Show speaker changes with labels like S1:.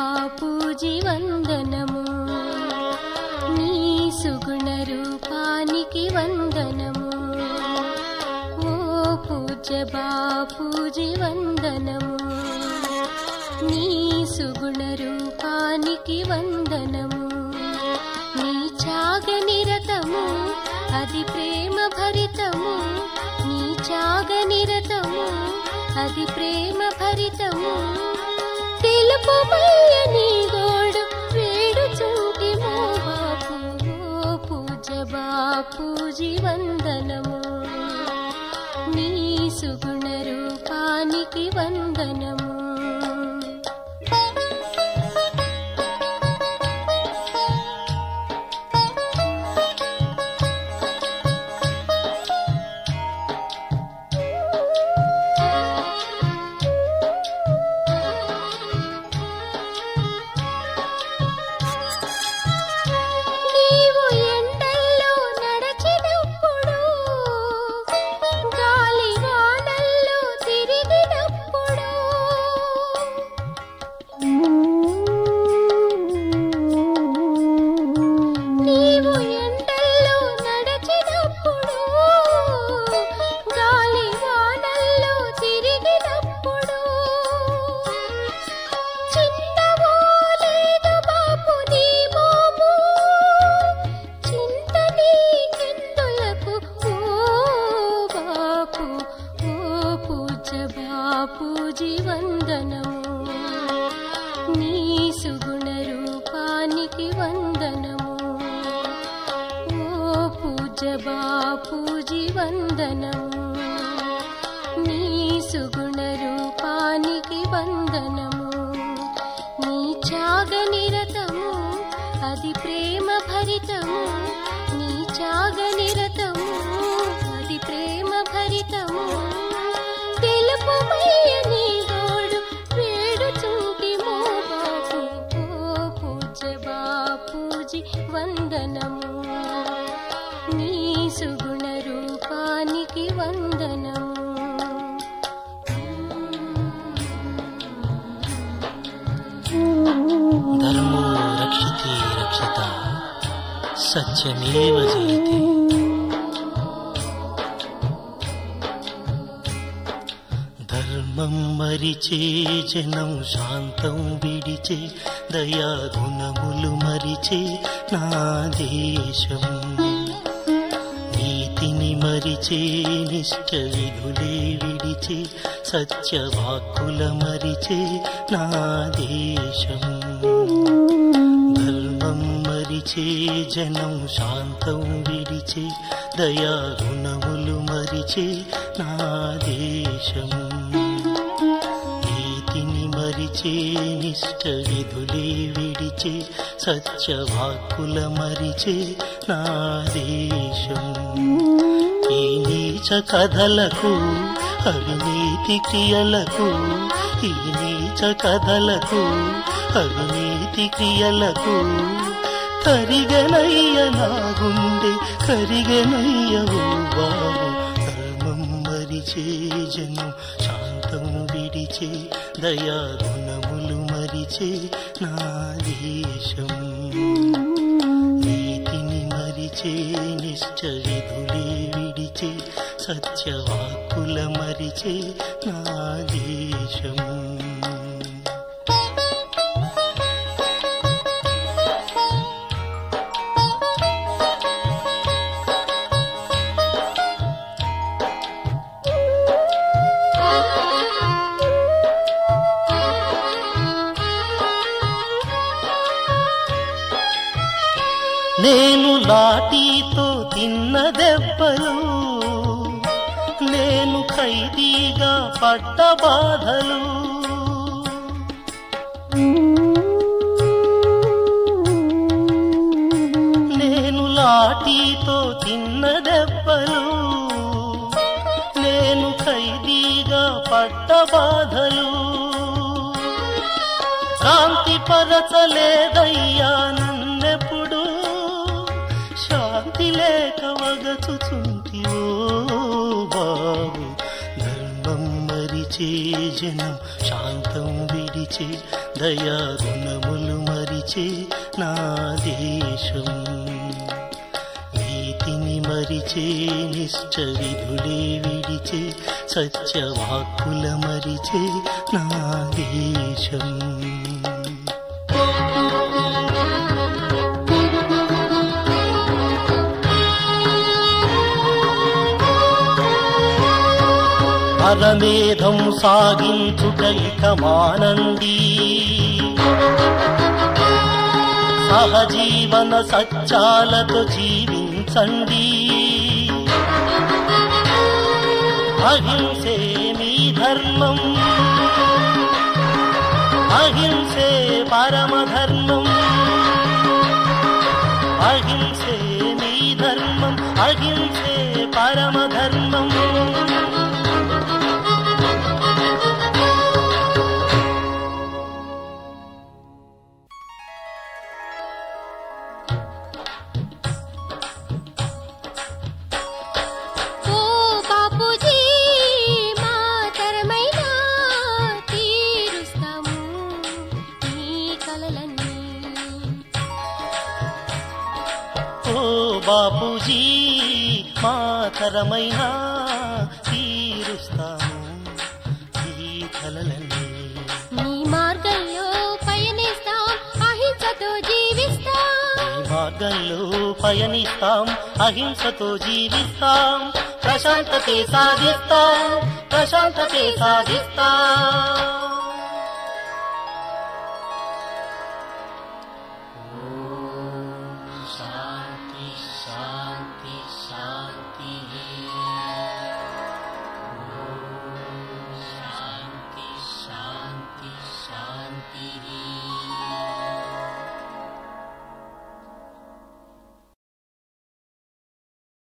S1: బాపూజీ వందనము, నీ సుగుణ రూపానికి వందనము. ఓ పూజ్య బాపూజీ వందనము, నీ సుగుణ రూపానికి వందనము. నీ త్యాగ నిరతము అది ప్రేమ భరితము, నీ త్యాగ నిరతము అది ప్రేమ భరితము. తెలుపుమయ్య నీ గోడు వేడుచుంటిమో బాపు. ఓ పూజ్య బాపూజీ వందనము, నీ సుగుణ రూపానికి వందనము. బాపూజీ వందనము, నీ సుగుణ రూపానికి వందనము. ఓ పూజ్య బాపూజీ వందనము, నీ సుగుణ రూపానికి వందనము. నీ త్యాగ నిరతము అది ప్రేమ భరితము, నీ త్యాగ నిరతము అది ప్రేమ భరితము. తెలుపుమయ్య నీ గోడు వేడుచుంటిమో బాపు. ఓ పూజ్య బాపూజీ వందనము, నీ సుగుణ రూపానికి వందనము.
S2: ధర్మో రక్షితే రక్షిత సత్యమేవ జయతే. ధర్మం మరిచే జనం శాంతం విడిచే, దయా గుణములు మరిచే నా దేశం. నీతిని మరిచే నిష్ట విధులే విడిచే, సత్యవాక్కుల మరిచే నా దేశం. ధర్మం మరిచే జనం శాంతం విడిచే, దయా గుణములు మరిచే నా దేశం. నీతిని మరిచే నిష్ట విధులే విడిచే, సత్యవాక్కుల మరిచే నా దేశం. ఈ నీచ కథలకు అవినీతి క్రియలకు, ఈ నీచ కథలకు అవినీతి క్రియలకు కరిగనయ్య నా గుండె కరిగనయ్యవు బాబు. ధర్మం మరిచే జనం శాంతం విడిచే, దయా గుణములు మరిచే నా దేశం. నీతిని మరిచే నిష్ట విధులే విడిచే, సత్యవాక్కుల మరిచే నా దేశం. నేను లాఠీతో తిన్న దెబ్బలు, నేను ఖైదీగా పడ్డ బాధలు, నేను లాఠీతో తిన్న దెబ్బలు, నేను ఖైదీగా పడ్డ బాధలు. శాంతి పరచలేదయ్యా నన్నెప్పుడు, శాంతి లేక వగచుచుంటివో బాబు. ధర్మం మరిచే జనం శాంతం విడిచే, దయా గుణములు మరిచే నా దేశం, నీతిని మరిచే నిష్ట విధులే విడిచే సత్యవాక్కుల మరిచే నా దేశం. పరమేధం సాగించుట ఇక మానండి, సహజీవన సత్యాలతో జీవించండి. అహింసే మీ ధర్మం, అహింసే పరమధర్మం, అహింసే మీ ధర్మం, అహింసే పరమధర్మం. బాపూజీ మాతరమైనా తీరుస్తాము ఈ కలలన్నీ.
S1: నీ మార్గంలో పయనిస్తాం, అహింసతో జీవిస్తాం.
S2: నీ మార్గంలో పయనిస్తాం, అహింసతో జీవిస్తాం. ప్రశాంతతే సాధిస్తాం, ప్రశాంతతే సాధిస్తాం.